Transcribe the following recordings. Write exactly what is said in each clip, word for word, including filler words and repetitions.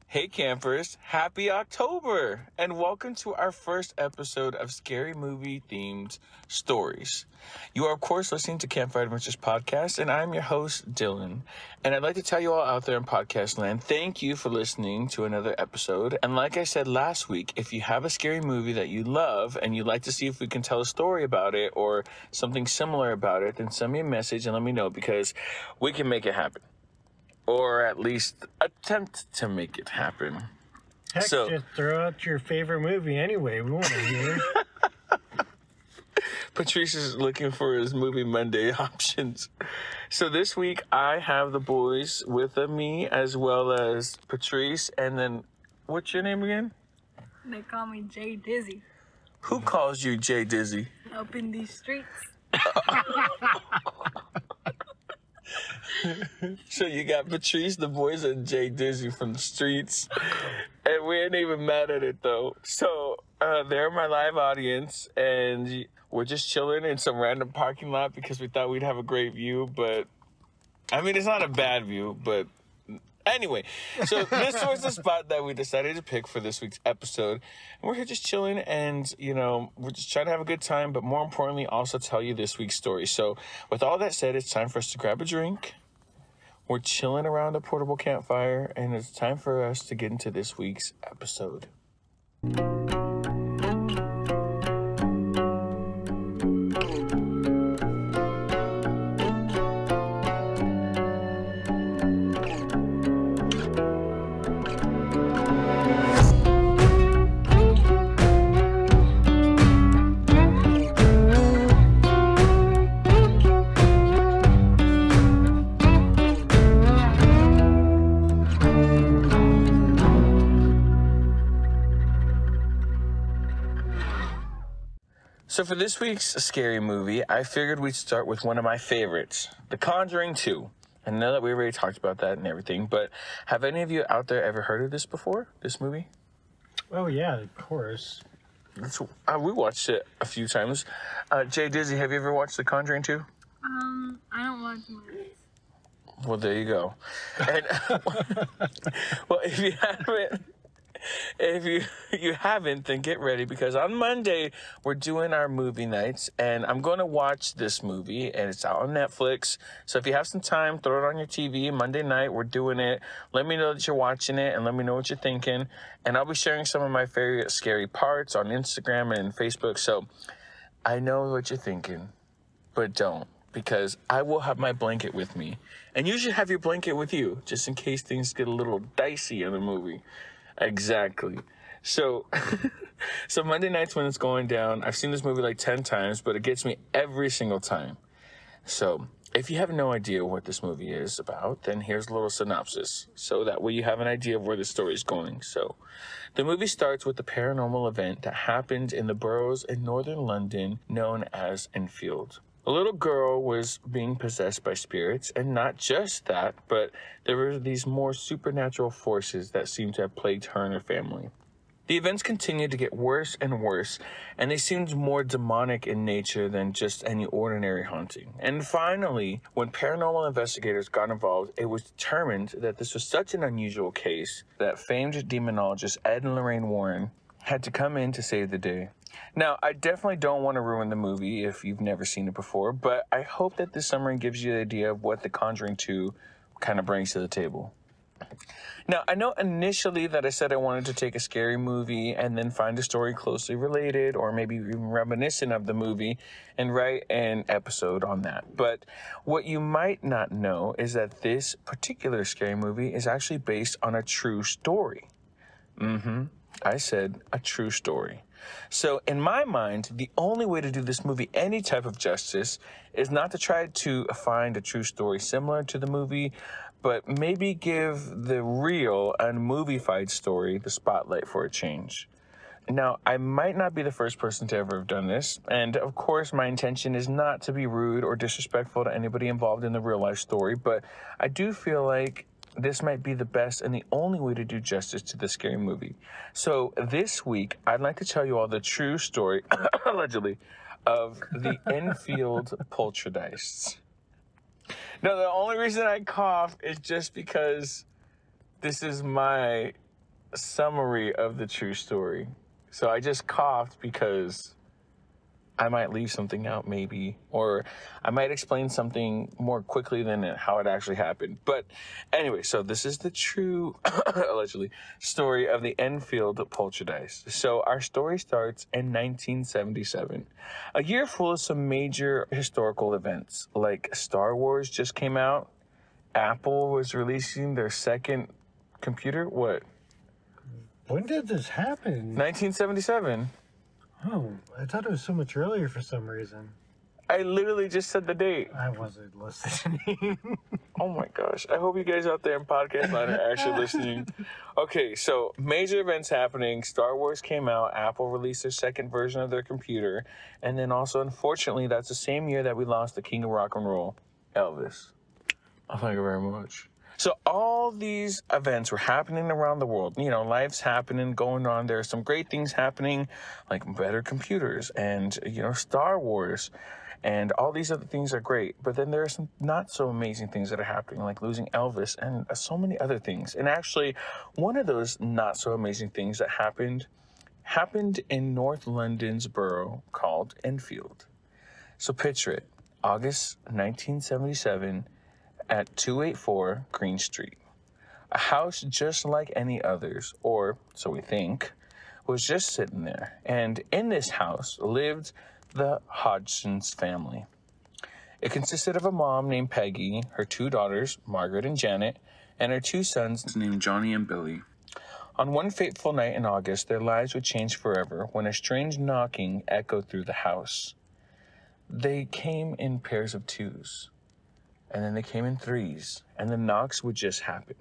Hey campers, happy October, and welcome to our first episode of Scary Movie Themed Stories. You are of course listening to Campfire Adventures Podcast, and I'm your host, Dylan. And I'd like to tell you all out there in podcast land, thank you for listening to another episode. And like I said last week, if you have a scary movie that you love and you'd like to see if we can tell a story about it or something similar about it, then send me a message and let me know, because we can make it happen. Or at least attempt to make it happen. Heck, so, just throw out your favorite movie anyway. We want to hear. Patrice is looking for his Movie Monday options. So this week I have the boys with me as well as Patrice. And then, what's your name again? They call me Jay Dizzy. Who calls you Jay Dizzy? Up in these streets. So you got Patrice, the boys, and Jay Dizzy from the streets. And we ain't even mad at it, though. So uh, they're my live audience, and we're just chilling in some random parking lot because we thought we'd have a great view. But, I mean, it's not a bad view, but anyway. So this was the spot that we decided to pick for this week's episode. And we're here just chilling, and, you know, we're just trying to have a good time, but more importantly, also tell you this week's story. So with all that said, it's time for us to grab a drink. We're chilling around a portable campfire, and it's time for us to get into this week's episode. So for this week's scary movie, I figured we'd start with one of my favorites, The Conjuring two. I know that we already talked about that and everything, but have any of you out there ever heard of this before, this movie? Oh, yeah, of course. That's, uh, we watched it a few times. Uh, Jay Dizzy, have you ever watched The Conjuring two? Um, I don't watch movies. Well, there you go. And, well, if you haven't... If you you haven't, then get ready, because on Monday we're doing our movie nights, and I'm going to watch this movie, and it's out on Netflix. So if you have some time, throw it on your T V. Monday night, we're doing it. Let me know that you're watching it, and let me know what you're thinking. And I'll be sharing some of my favorite scary parts on Instagram and Facebook. So I know what you're thinking, but don't, because I will have my blanket with me. And you should have your blanket with you, just in case things get a little dicey in the movie. Exactly. So, so Monday nights when it's going down, I've seen this movie like ten times, but it gets me every single time. So, if you have no idea what this movie is about, then here's a little synopsis, so that way you have an idea of where the story is going. So, the movie starts with a paranormal event that happened in the boroughs in northern London known as Enfield. A little girl was being possessed by spirits, and not just that, but there were these more supernatural forces that seemed to have plagued her and her family. The events continued to get worse and worse, and they seemed more demonic in nature than just any ordinary haunting. And finally, when paranormal investigators got involved, it was determined that this was such an unusual case that famed demonologist Ed and Lorraine Warren had to come in to save the day. Now, I definitely don't want to ruin the movie if you've never seen it before, but I hope that this summary gives you the idea of what The Conjuring two kind of brings to the table. Now, I know initially that I said I wanted to take a scary movie and then find a story closely related or maybe even reminiscent of the movie and write an episode on that. But what you might not know is that this particular scary movie is actually based on a true story. Mm-hmm. I said a true story. So in my mind, the only way to do this movie any type of justice is not to try to find a true story similar to the movie, but maybe give the real and movie-fied story the spotlight for a change. Now, I might not be the first person to ever have done this, and of course my intention is not to be rude or disrespectful to anybody involved in the real-life story, but I do feel like this might be the best and the only way to do justice to the scary movie. So this week, I'd like to tell you all the true story, allegedly, of the Enfield Poltergeists. Now, the only reason I cough is just because this is my summary of the true story. So I just coughed because I might leave something out maybe, or I might explain something more quickly than how it actually happened. But anyway, so this is the true, allegedly, story of the Enfield poltergeist. So our story starts in nineteen seventy-seven, a year full of some major historical events, like Star Wars just came out, Apple was releasing their second computer. What? When did this happen? nineteen seventy-seven. Oh, I thought it was so much earlier for some reason. I literally just said the date. I wasn't listening. Oh my gosh. I hope you guys out there in podcast land are actually listening. Okay, so major events happening. Star Wars came out. Apple released their second version of their computer. And then also, unfortunately, that's the same year that we lost the king of rock and roll, Elvis. Oh, thank you very much. So all these events were happening around the world. You know, life's happening, going on. There are some great things happening, like better computers and, you know, Star Wars. And all these other things are great. But then there are some not so amazing things that are happening, like losing Elvis and so many other things. And actually, one of those not so amazing things that happened, happened in North London's borough called Enfield. So picture it, August nineteen seventy-seven, at two eighty-four Green Street. A house just like any others, or so we think, was just sitting there. And in this house lived the Hodgson's family. It consisted of a mom named Peggy, her two daughters, Margaret and Janet, and her two sons named Johnny and Billy. On one fateful night in August, their lives would change forever when a strange knocking echoed through the house. They came in pairs of twos. And then they came in threes, and the knocks would just happen.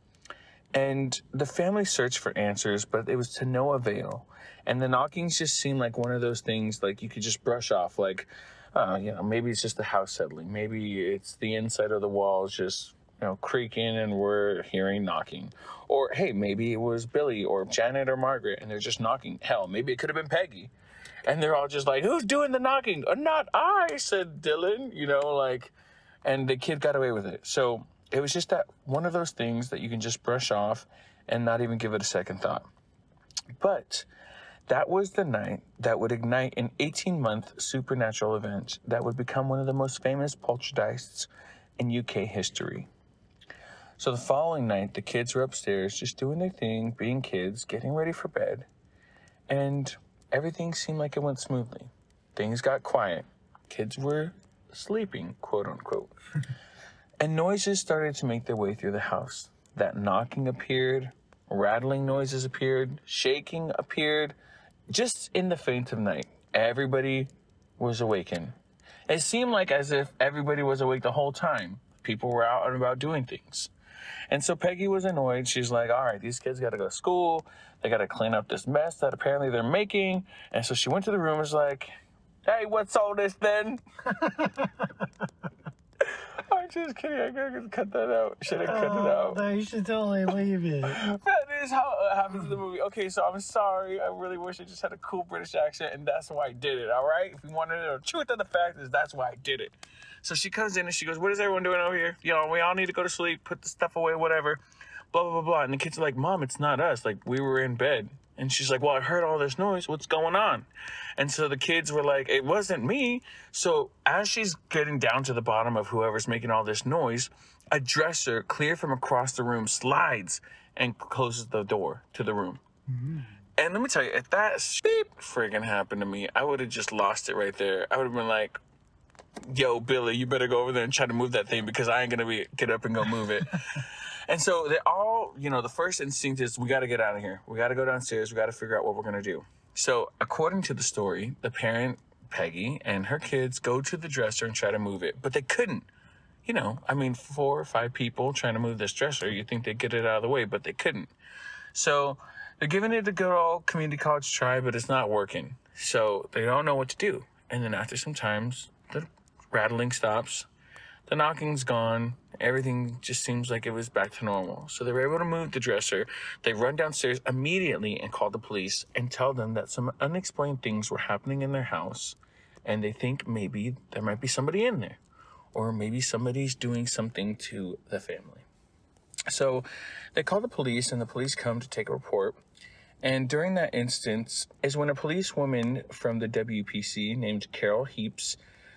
And the family searched for answers, but it was to no avail. And the knockings just seemed like one of those things like you could just brush off, like, uh, you know, maybe it's just the house settling. Maybe it's the inside of the walls just, you know, creaking and we're hearing knocking. Or, hey, maybe it was Billy or Janet or Margaret, and they're just knocking. Hell, maybe it could have been Peggy. And they're all just like, who's doing the knocking? Uh, not I, said Dylan, you know, like... And the kid got away with it. So it was just that one of those things that you can just brush off and not even give it a second thought. But that was the night that would ignite an eighteen-month supernatural event that would become one of the most famous poltergeists in U K history. So the following night, the kids were upstairs just doing their thing, being kids, getting ready for bed. And everything seemed like it went smoothly. Things got quiet. Kids were sleeping, quote unquote. And noises started to make their way through the house. That knocking appeared, rattling noises appeared, shaking appeared. Just in the faint of night, everybody was awakened. It seemed like as if everybody was awake the whole time. People were out and about doing things. And so Peggy was annoyed. She's like, all right, these kids got to go to school. They got to clean up this mess that apparently they're making. And so she went to the room and was like, hey, what's all this then? I'm just kidding. I gotta cut that out. Should I cut Oh, it out? no, you should totally leave it. That is how it happens in the movie. Okay, so I'm sorry. I really wish I just had a cool British accent, and that's why I did it, all right? If you wanted to know, the truth of the fact is that's why I did it. So she comes in and she goes, what is everyone doing over here? You know, we all need to go to sleep, put the stuff away, whatever. Blah, blah, blah, blah. And the kids are like, Mom, it's not us. Like, we were in bed. And she's like, well, I heard all this noise. What's going on? And so the kids were like, it wasn't me. So as she's getting down to the bottom of whoever's making all this noise, a dresser clear from across the room slides and closes the door to the room. Mm-hmm. And let me tell you, if that beep friggin' happened to me, I would have just lost it right there. I would have been like, yo, Billy, you better go over there and try to move that thing because I ain't going to be get up and go move it. And so they all, you know, the first instinct is we got to get out of here. We got to go downstairs. We got to figure out what we're going to do. So according to the story, the parent, Peggy, and her kids go to the dresser and try to move it, but they couldn't. You know, I mean, four or five people trying to move this dresser, you'd think they'd get it out of the way, but they couldn't. So they're giving it a good old community college try, but it's not working. So they don't know what to do. And then after some times, the rattling stops, the knocking's gone, everything just seems like it was back to normal. So they were able to move the dresser. They run downstairs immediately and call the police and tell them that some unexplained things were happening in their house, and they think maybe there might be somebody in there, or maybe somebody's doing something to the family. So they call the police, and the police come to take a report. And during that instance is when a policewoman from the W P C named Carol Heaps,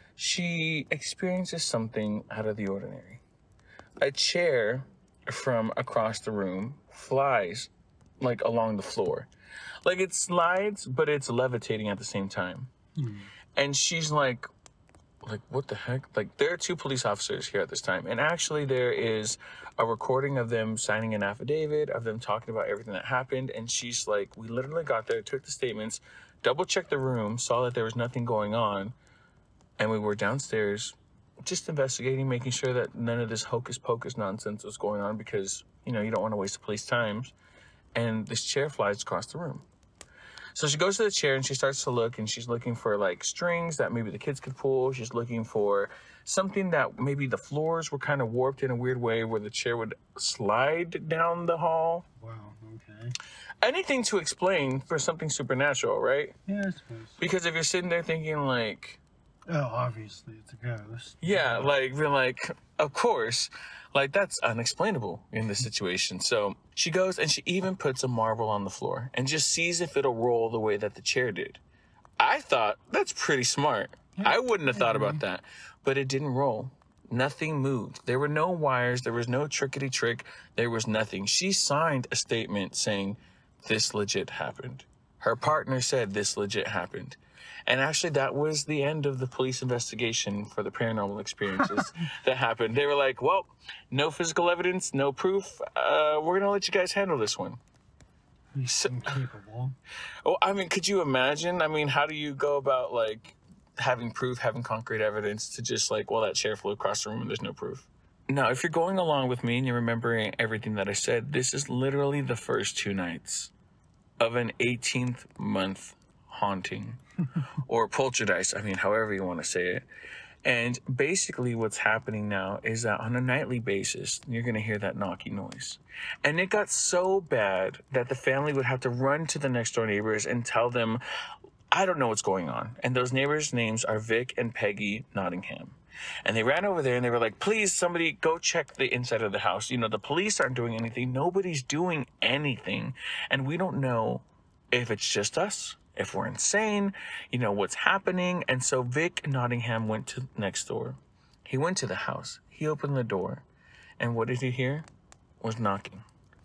she experiences something out of the ordinary. A chair from across the room flies like along the floor. Like it slides, but it's levitating at the same time. Mm. And she's like, like, what the heck? Like, there are two police officers here at this time. And actually there is a recording of them signing an affidavit, of them talking about everything that happened. And she's like, we literally got there, took the statements, double checked the room, saw that there was nothing going on. And we were downstairs just investigating, making sure that none of this hocus pocus nonsense was going on because, you know, you don't want to waste the police time. And this chair flies across the room. So she goes to the chair and she starts to look, and she's looking for like strings that maybe the kids could pull. She's looking for something that maybe the floors were kind of warped in a weird way where the chair would slide down the hall. Wow, okay. Anything to explain for something supernatural, right? Yeah, I suppose. Because if you're sitting there thinking like, oh, obviously it's a ghost. Yeah, like, we're like, of course, like, that's unexplainable in this situation. So she goes and she even puts a marble on the floor and just sees if it'll roll the way that the chair did. I thought, that's pretty smart. Yeah. I wouldn't have thought about that. But it didn't roll. Nothing moved. There were no wires. There was no trickety trick. There was nothing. She signed a statement saying, this legit happened. Her partner said this legit happened. And actually, that was the end of the police investigation for the paranormal experiences that happened. They were like, well, no physical evidence, no proof. Uh, we're going to let you guys handle this one. So, incapable. Oh, I mean, could you imagine? I mean, how do you go about, like, having proof, having concrete evidence to just, like, well, that chair flew across the room and there's no proof? Now, if you're going along with me and you're remembering everything that I said, this is literally the first two nights of an eighteenth month haunting. Or poltergeist, I mean, however you want to say it. And basically what's happening now is that on a nightly basis, you're going to hear that knocking noise. And it got so bad that the family would have to run to the next door neighbors and tell them, I don't know what's going on. And those neighbors' names are Vic and Peggy Nottingham. And they ran over there and they were like, please, somebody go check the inside of the house. You know, the police aren't doing anything. Nobody's doing anything. And we don't know if it's just us, if we're insane, you know, what's happening. And so Vic Nottingham went to next door. He went to the house. He opened the door. And what did he hear? Was knocking.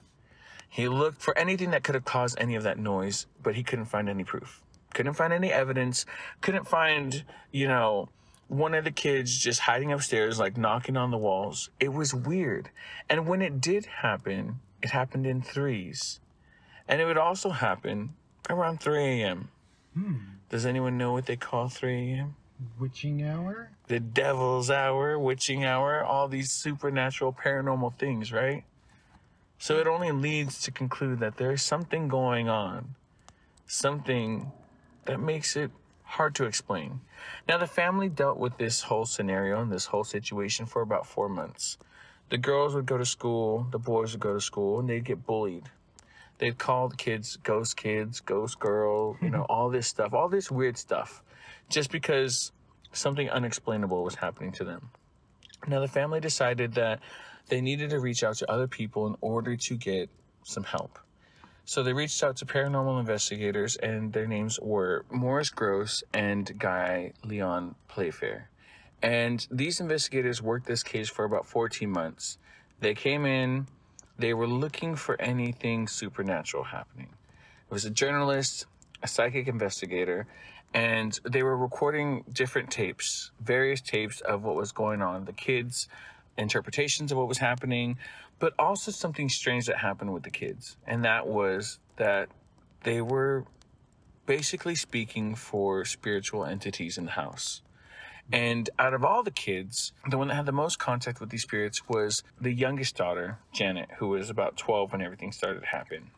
He looked for anything that could have caused any of that noise, but he couldn't find any proof. Couldn't find any evidence. Couldn't find, you know, one of the kids just hiding upstairs, like knocking on the walls. It was weird. And when it did happen, it happened in threes. And it would also happen around three a.m. Hmm. Does anyone know what they call three a.m.? Witching hour? The devil's hour, witching hour, all these supernatural paranormal things, right? So it only leads to conclude that there's something going on. Something that makes it hard to explain. Now, the family dealt with this whole scenario and this whole situation for about four months. The girls would go to school, the boys would go to school, and they'd get bullied. They'd call the kids ghost kids, ghost girl, you know, all this stuff, all this weird stuff, just because something unexplainable was happening to them. Now, the family decided that they needed to reach out to other people in order to get some help. So they reached out to paranormal investigators, and their names were Morris Gross and Guy Leon Playfair. And these investigators worked this case for about fourteen months. They came in. They were looking for anything supernatural happening. It was a journalist, a psychic investigator, and they were recording different tapes, various tapes of what was going on, the kids' interpretations of what was happening, but also something strange that happened with the kids. And that was that they were basically speaking for spiritual entities in the house. And out of all the kids, the one that had the most contact with these spirits was the youngest daughter, Janet, who was about twelve when everything started to happen.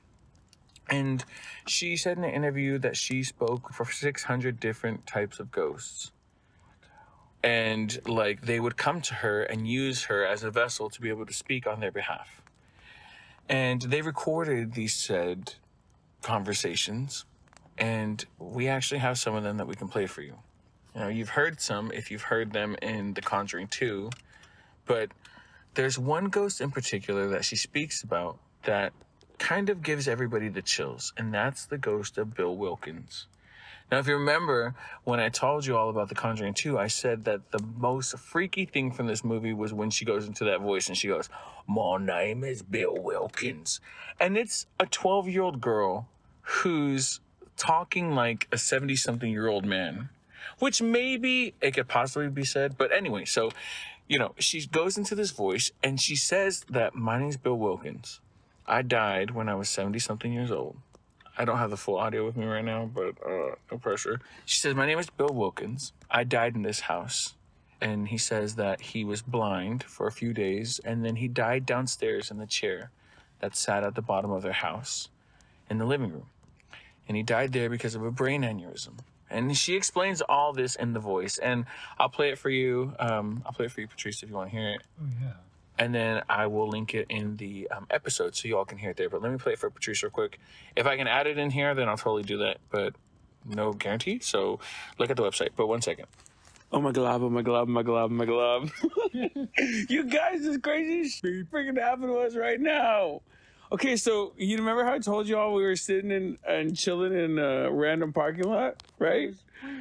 And she said in an interview that she spoke for six hundred different types of ghosts. And, like, they would come to her and use her as a vessel to be able to speak on their behalf. And they recorded these said conversations, and we actually have some of them that we can play for you. You know, you've heard some if you've heard them in The Conjuring two, but there's one ghost in particular that she speaks about that kind of gives everybody the chills, and that's the ghost of Bill Wilkins. Now, if you remember, when I told you all about The Conjuring two, I said that the most freaky thing from this movie was when she goes into that voice and she goes, "My name is Bill Wilkins." And it's a twelve-year-old girl who's talking like a seventy-something-year-old man, which maybe it could possibly be said. But anyway, so, you know, she goes into this voice and she says that, "My name's Bill Wilkins. I died when I was seventy-something years old." I don't have the full audio with me right now, but uh, no pressure. She says, "My name is Bill Wilkins. I died in this house." And he says that he was blind for a few days, and then he died downstairs in the chair that sat at the bottom of their house in the living room. And he died there because of a brain aneurysm. And she explains all this in the voice. And I'll play it for you. Um, I'll play it for you, Patrice, if you want to hear it. Oh, yeah. And then I will link it in the um, episode so you all can hear it there. But let me play it for Patrice real quick. If I can add it in here, then I'll totally do that. But no guarantee. So look at the website. But one second. Oh my glob, oh my glob, oh my glob, oh my glob. You guys, this crazy shit freaking happening to us right now. Okay, so you remember how I told you all we were sitting in and chilling in a random parking lot, right?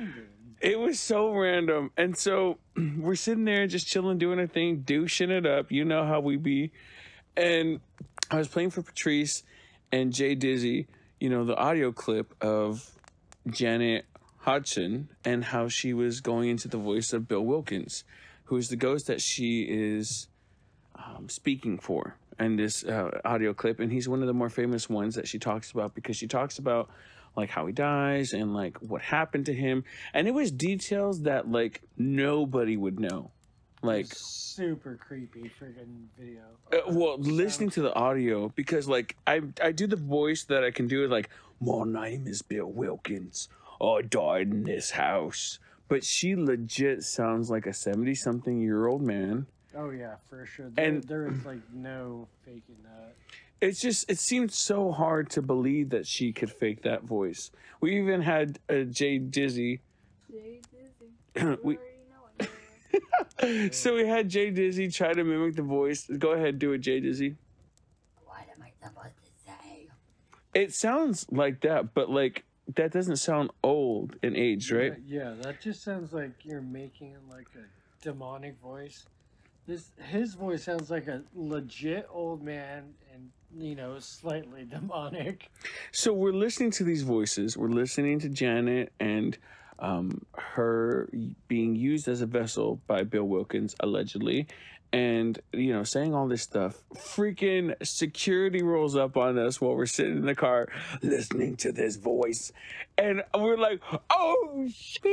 It was so random. And so we're sitting there just chilling, doing a thing, douching it up. You know how we be. And I was playing for Patrice and Jay Dizzy, you know, the audio clip of Janet Hodgson and how she was going into the voice of Bill Wilkins, who is the ghost that she is um, speaking for in this uh, audio clip. And he's one of the more famous ones that she talks about because she talks about like how he dies and like what happened to him. And it was details that like nobody would know. Like super creepy freaking video. Uh, well, listening to the audio, because like I I do the voice that I can do, like, "My name is Bill Wilkins. I died in this house." But she legit sounds like a seventy-something-year-old man. Oh yeah, for sure. There, And- there is like no faking that. It's just, it seemed so hard to believe that she could fake that voice. We even had uh, Jay Dizzy. Jay Dizzy. You We- already know it. So we had Jay Dizzy try to mimic the voice. Go ahead, do it, Jay Dizzy. What am I supposed to say? It sounds like that, but like that doesn't sound old in age, right? Yeah, yeah, that just sounds like you're making like a demonic voice. This his voice sounds like a legit old man and, you know, slightly demonic. So we're listening to these voices. We're listening to Janet and um, her being used as a vessel by Bill Wilkins, allegedly. And, you know, saying all this stuff. Freaking security rolls up on us while we're sitting in the car listening to this voice. And we're like, "Oh,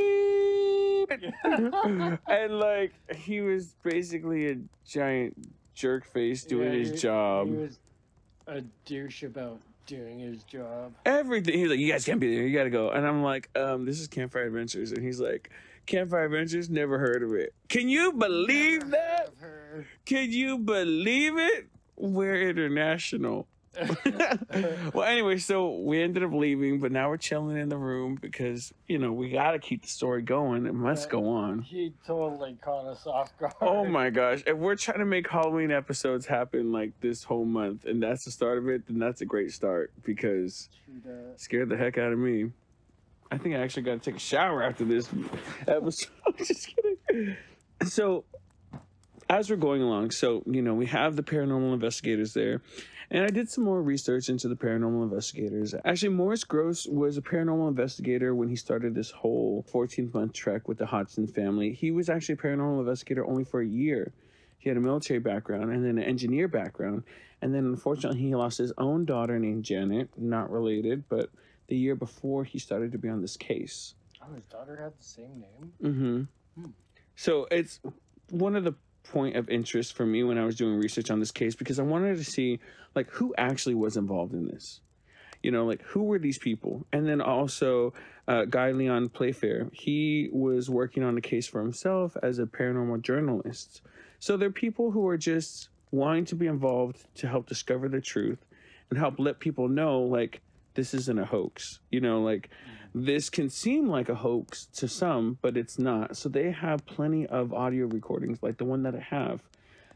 shit." And, like, he was basically a giant jerk face doing Yeah, his he- job. He was a douche about doing his job. Everything. He's like, "You guys can't be there. You gotta go." And I'm like, um, "This is Campfire Adventures." And he's like, "Campfire Adventures? Never heard of it." Can you believe that? Of her. Can you believe it? We're international. Well, anyway, so we ended up leaving, but now we're chilling in the room because, you know, we gotta keep the story going. It must Right. go on. He totally caught us off guard. Oh my gosh. If we're trying to make Halloween episodes happen like this whole month and that's the start of it, then that's a great start because True that. scared the heck out of me. I think I actually got to take a shower after this episode. Just kidding. So, as we're going along, so, you know, we have the paranormal investigators there. And I did some more research into the paranormal investigators. Actually, Morris Gross was a paranormal investigator when he started this whole fourteen-month trek with the Hodgson family. He was actually a paranormal investigator only for a year. He had a military background and then an engineer background. And then, unfortunately, he lost his own daughter named Janet, not related, but the year before he started to be on this case. Oh, his daughter had the same name? Mm-hmm. Hmm. So it's one of the point of interest for me when I was doing research on this case because I wanted to see, like, who actually was involved in this. You know, like, who were these people? And then also, uh, Guy Leon Playfair, he was working on the case for himself as a paranormal journalist. So they're people who are just wanting to be involved to help discover the truth and help let people know, like, this isn't a hoax. You know, like, this can seem like a hoax to some, but it's not. So they have plenty of audio recordings, like the one that I have,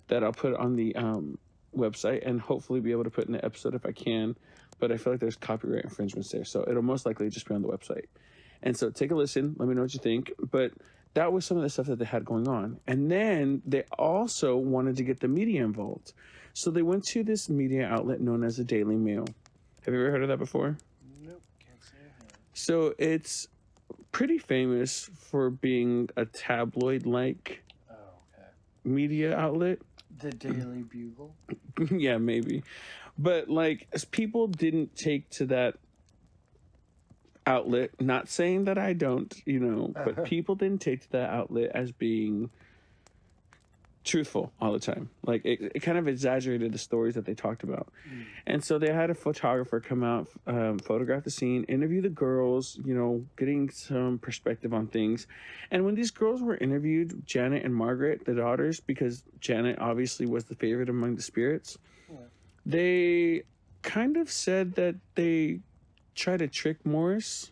that I'll put on the um, website and hopefully be able to put in the episode if I can. But I feel like there's copyright infringements there, so it'll most likely just be on the website. And so take a listen. Let me know what you think. But that was some of the stuff that they had going on. And then they also wanted to get the media involved. So they went to this media outlet known as the Daily Mail. Have you ever heard of that before? Nope, can't say I have. So it's pretty famous for being a tabloid-like Oh, okay. media outlet. The Daily Bugle. Yeah, maybe. But like, as people didn't take to that outlet, not saying that I don't, you know, but people didn't take to that outlet as being truthful all the time. Like, it, it kind of exaggerated the stories that they talked about. Mm. And so they had a photographer come out, um, photograph the scene, interview the girls, you know, getting some perspective on things. And when these girls were interviewed, Janet and Margaret, the daughters, because Janet obviously was the favorite among the spirits, Yeah. they kind of said that they try to trick Morris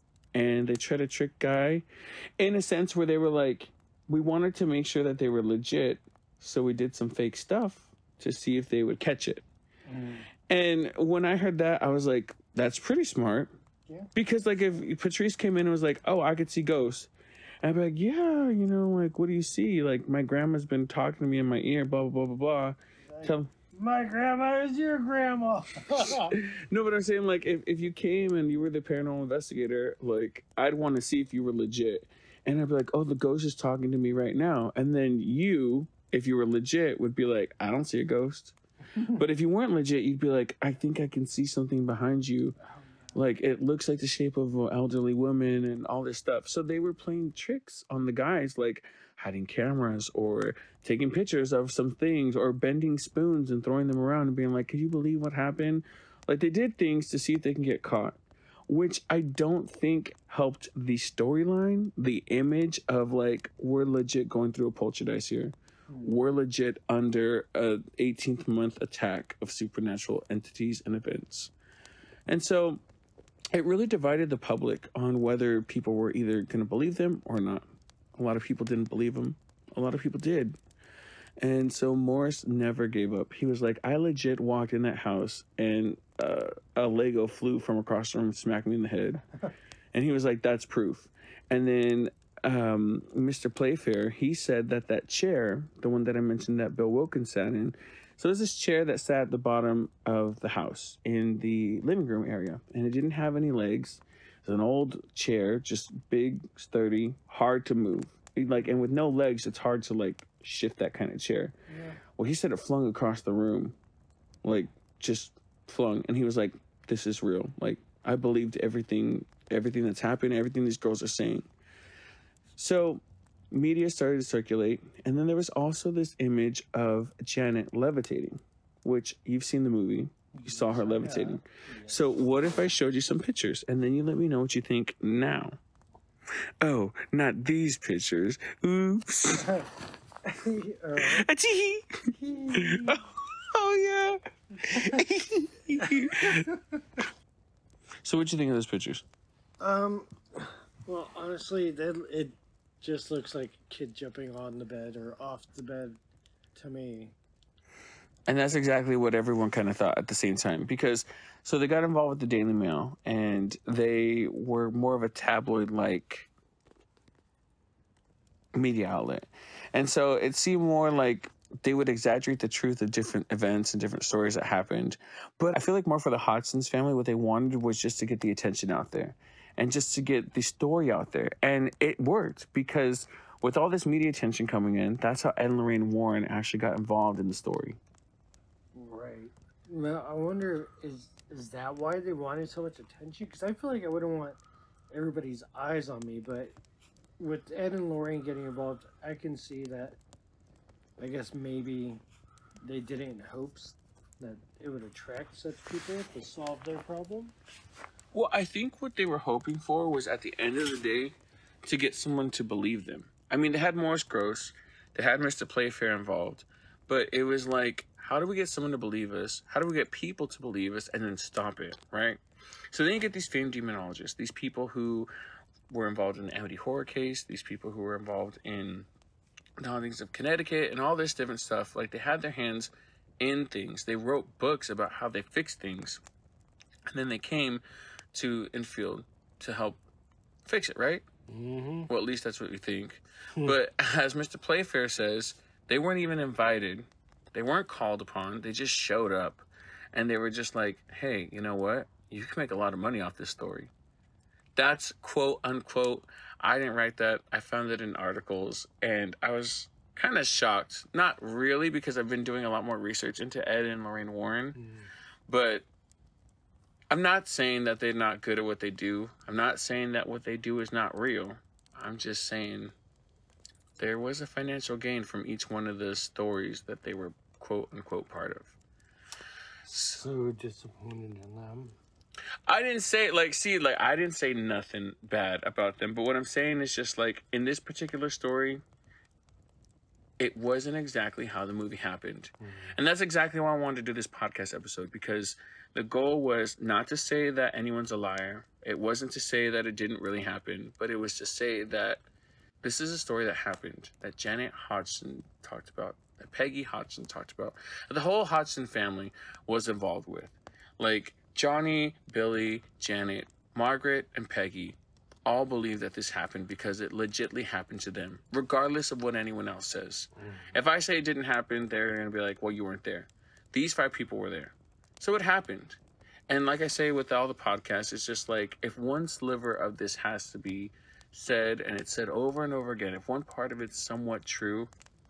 and they try to trick Guy in a sense where they were like, we wanted to make sure that they were legit, so we did some fake stuff to see if they would catch it. Mm. And when I heard that, I was like, that's pretty smart. Yeah. Because like if Patrice came in and was like, oh, I could see ghosts, I'd be like, yeah, you know, like, what do you see? Like, my grandma's been talking to me in my ear, blah, blah, blah, blah, blah. Like, Tell my grandma is your grandma. No, but I'm saying, like, if, if you came and you were the paranormal investigator, like, I'd want to see if you were legit. And I'd be like, oh, the ghost is talking to me right now. And then you, if you were legit, would be like, I don't see a ghost. But if you weren't legit, you'd be like, I think I can see something behind you. Like, it looks like the shape of an elderly woman and all this stuff. So they were playing tricks on the guys, like hiding cameras or taking pictures of some things or bending spoons and throwing them around and being like, could you believe what happened? Like, they did things to see if they can get caught, which I don't think helped the storyline, the image of, like, we're legit going through a poltergeist here. We're legit under a eighteenth month attack of supernatural entities and events. And so it really divided the public on whether people were either going to believe them or not. A lot of people didn't believe them. A lot of people did. And so Morris never gave up. He was like, I legit walked in that house and uh, a Lego flew from across the room and smacked me in the head. And he was like, that's proof. And then um, Mister Playfair, he said that that chair, the one that I mentioned that Bill Wilkins sat in, so there's this chair that sat at the bottom of the house in the living room area, and it didn't have any legs. It's an old chair, just big, sturdy, hard to move. Like, and with no legs, it's hard to, like, shift that kind of chair. Yeah. Well, he said it flung across the room, like, just flung. And he was like, this is real. Like, I believed everything, everything that's happened, everything these girls are saying. So media started to circulate. And then there was also this image of Janet levitating, which you've seen the movie. You saw her levitating. Yeah. So what if I showed you some pictures and then you let me know what you think now? Oh, not these pictures. Oops. Uh, Achee. oh, oh, yeah. So what'd you think of those pictures? um, well, honestly, that it just looks like a kid jumping on the bed or off the bed to me. And that's exactly what everyone kind of thought at the same time. Because, so they got involved with the Daily Mail, and they were more of a tabloid-like media outlet. And so it seemed more like they would exaggerate the truth of different events and different stories that happened. But I feel like more for the Hodgson's family, what they wanted was just to get the attention out there and just to get the story out there. And it worked, because with all this media attention coming in, that's how Ed and Lorraine Warren actually got involved in the story. Right. Well, I wonder, is is that why they wanted so much attention? Because I feel like I wouldn't want everybody's eyes on me, but with Ed and Lorraine getting involved, I can see that. I guess maybe they did it in hopes that it would attract such people to solve their problem. Well, I think what they were hoping for was, at the end of the day, to get someone to believe them. I mean, they had Morris Gross, they had Mister Playfair involved, but it was like, how do we get someone to believe us? How do we get people to believe us and then stop it, right? So then you get these famed demonologists, these people who were involved in the Amity horror case, these people who were involved in the hauntings of Connecticut and all this different stuff. Like, they had their hands in things. They wrote books about how they fixed things. And then they came to Enfield to help fix it, right? Mm-hmm. Well, at least that's what we think. But as Mister Playfair says, they weren't even invited. They weren't called upon. They just showed up. And they were just like, hey, you know what? You can make a lot of money off this story. That's quote unquote. I didn't write that. I found it in articles. And I was kind of shocked. Not really, because I've been doing a lot more research into Ed and Lorraine Warren. Mm. But I'm not saying that they're not good at what they do. I'm not saying that what they do is not real. I'm just saying there was a financial gain from each one of the stories that they were quote unquote part of. So disappointed in them. I didn't say, like, see, like, I didn't say nothing bad about them. But what I'm saying is just, like, in this particular story, it wasn't exactly how the movie happened. Mm-hmm. And that's exactly why I wanted to do this podcast episode, because the goal was not to say that anyone's a liar. It wasn't to say that it didn't really happen, but it was to say that this is a story that happened, that Janet Hodgson talked about, that Peggy Hodgson talked about, that the whole Hodgson family was involved with. Like, Johnny, Billy, Janet, Margaret, and Peggy all believe that this happened because it legitly happened to them, regardless of what anyone else says. Mm-hmm. If I say it didn't happen, they're going to be like, well, you weren't there. These five people were there. So it happened. And like I say with all the podcasts, it's just like, if one sliver of this has to be said, and it's said over and over again, if one part of it's somewhat true,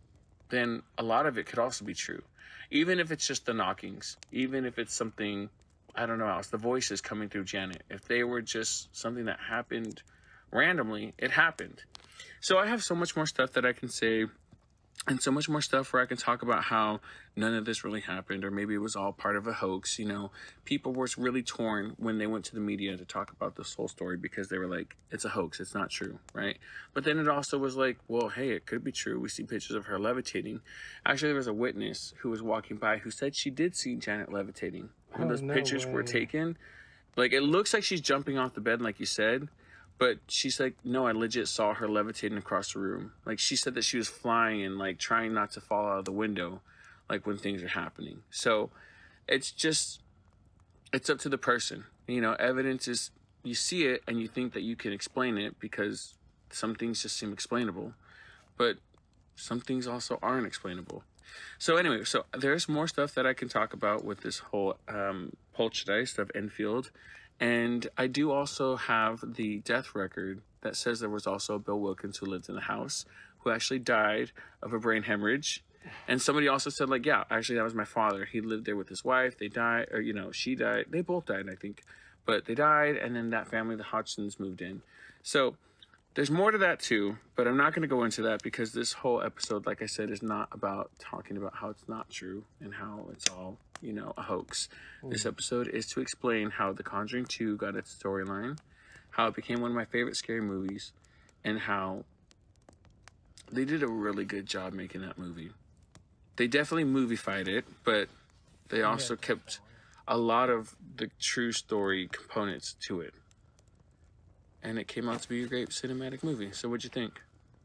then a lot of it could also be true. Even if it's just the knockings, even if it's something, I don't know else, the voices coming through Janet, if they were just something that happened randomly, it happened. So I have so much more stuff that I can say, and so much more stuff where I can talk about how none of this really happened, or maybe it was all part of a hoax. You know, people were really torn when they went to the media to talk about this whole story, because they were like, it's a hoax, it's not true, right? But then it also was like, well, hey, it could be true. We see pictures of her levitating. Actually, there was a witness who was walking by who said she did see Janet levitating. When oh, those no pictures way. were taken, like, it looks like she's jumping off the bed, like you said. But she's like, no, I legit saw her levitating across the room. Like, she said that she was flying and, like, trying not to fall out of the window, like, when things are happening. So it's just, it's up to the person. You know, evidence is, you see it and you think that you can explain it because some things just seem explainable. But some things also aren't explainable. So anyway, so there's more stuff that I can talk about with this whole um, poltergeist of Enfield. And I do also have the death record that says there was also Bill Wilkins who lived in the house, who actually died of a brain hemorrhage. And somebody also said, like, yeah, actually that was my father. He lived there with his wife. They died, or, you know, she died. They both died, I think. But they died, and then that family, the Hodgsons, moved in. So there's more to that too, but I'm not going to go into that because this whole episode, like I said, is not about talking about how it's not true and how it's all, you know, a hoax. Mm. This episode is to explain how The Conjuring two got its storyline, how it became one of my favorite scary movies, and how they did a really good job making that movie. They definitely moviefied it, but they also yeah, kept a lot of the true story components to it. And it came out to be a great cinematic movie. So what'd you think?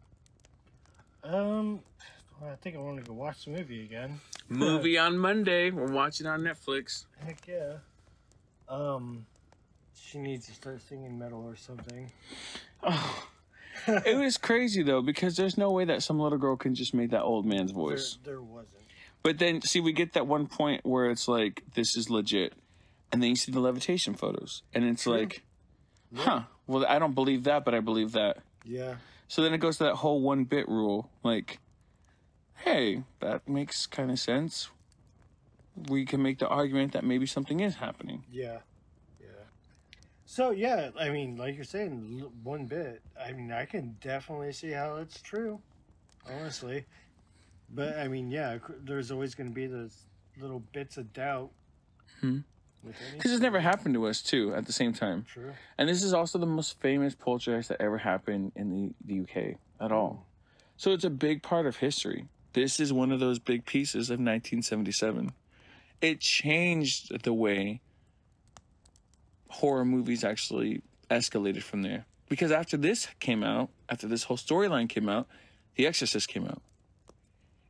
Um, well, I think I want to go watch the movie again. Movie on Monday. We're watching on Netflix. Heck yeah. Um, she needs to start singing metal or something. Oh, it was crazy though, because there's no way that some little girl can just make that old man's voice. There, there wasn't. But then, see, we get that one point where it's like, this is legit. And then you see the levitation photos. And it's True. like, yeah. huh. Well, I don't believe that, but I believe that. Yeah. So then it goes to that whole one bit rule. Like, hey, that makes kind of sense. We can make the argument that maybe something is happening. Yeah. Yeah. So, yeah, I mean, like you're saying, one bit. I mean, I can definitely see how it's true, honestly. But, I mean, yeah, there's always going to be those little bits of doubt. Hmm. Because it's never happened to us, too, at the same time. True. And this is also the most famous poltergeist that ever happened in the, the U K at all. So it's a big part of history. This is one of those big pieces of nineteen seventy-seven. It changed the way horror movies actually escalated from there. Because after this came out, after this whole storyline came out, The Exorcist came out.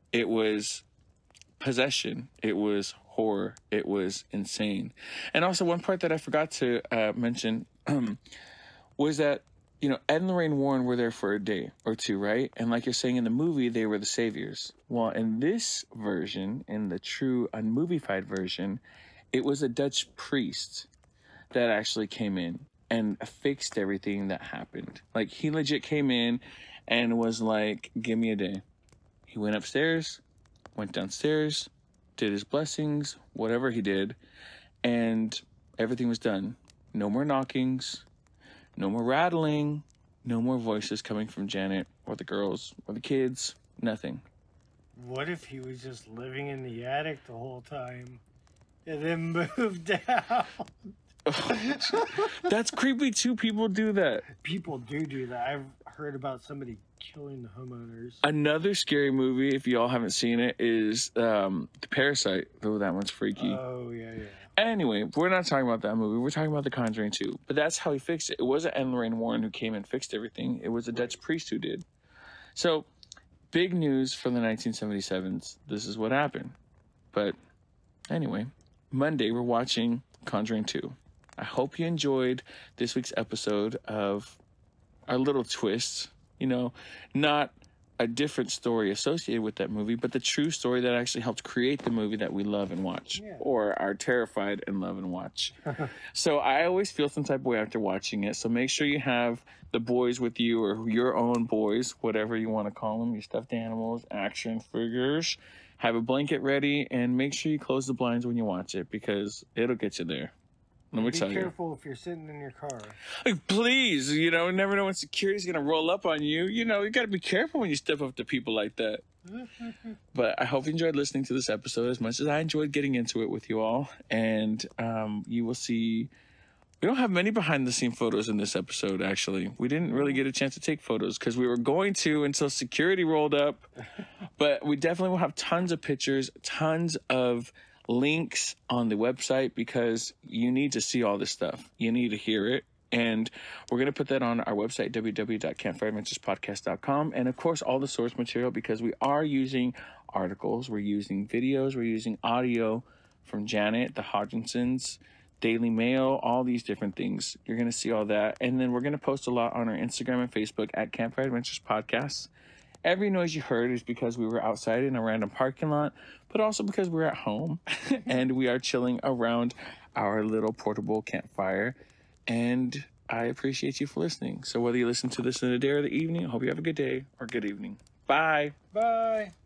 It was possession. It was horror. It was insane. And also one part that I forgot to uh, mention um, was that, you know, Ed and Lorraine Warren were there for a day or two, right? And like you're saying in the movie, they were the saviors. Well, in this version, in the true unmovified version, it was a Dutch priest that actually came in and fixed everything that happened. Like, he legit came in and was like, give me a day. He went upstairs, went downstairs, did his blessings, whatever he did, and everything was done. No more knockings, no more rattling, no more voices coming from Janet or the girls or the kids, nothing. What if he was just living in the attic the whole time and then moved out? That's creepy too. People do that. People do do that. I've heard about somebody killing the homeowners. Another scary movie, if y'all haven't seen it, is um, The Parasite. Oh, that one's freaky. Oh, yeah, yeah. Anyway, we're not talking about that movie. We're talking about The Conjuring two. But that's how he fixed it. It wasn't Ed and Lorraine Warren who came and fixed everything. It was a Dutch priest who did. So, big news for the nineteen seventy-sevens. This is what happened. But anyway, Monday we're watching Conjuring two. I hope you enjoyed this week's episode of our little twists. You know, not a different story associated with that movie, but the true story that actually helped create the movie that we love and watch, Yeah. or are terrified and love and watch. So I always feel some type of way after watching it. So make sure you have the boys with you, or your own boys, whatever you want to call them, your stuffed animals, action figures. Have a blanket ready, and make sure you close the blinds when you watch it, because it'll get you there. Let me Be tell you. careful if you're sitting in your car. Like, please, you know, never know when security's gonna roll up on you. You know, you gotta be careful when you step up to people like that. But I hope you enjoyed listening to this episode as much as I enjoyed getting into it with you all. And um, you will see, we don't have many behind the scene photos in this episode, actually. We didn't really get a chance to take photos because we were going to until security rolled up. But we definitely will have tons of pictures, tons of links on the website, because you need to see all this stuff. You need to hear it. And we're going to put that on our website, w w w dot campfire adventures podcast dot com. And of course, all the source material, because we are using articles, we're using videos, we're using audio from Janet, the Hodginsons, Daily Mail, all these different things. You're going to see all that. And then we're going to post a lot on our Instagram and Facebook at Campfire Adventures Podcast. Every noise you heard is because we were outside in a random parking lot, but also because we're at home and we are chilling around our little portable campfire. And I appreciate you for listening. So whether you listen to this in the day or the evening, I hope you have a good day or good evening. Bye. Bye.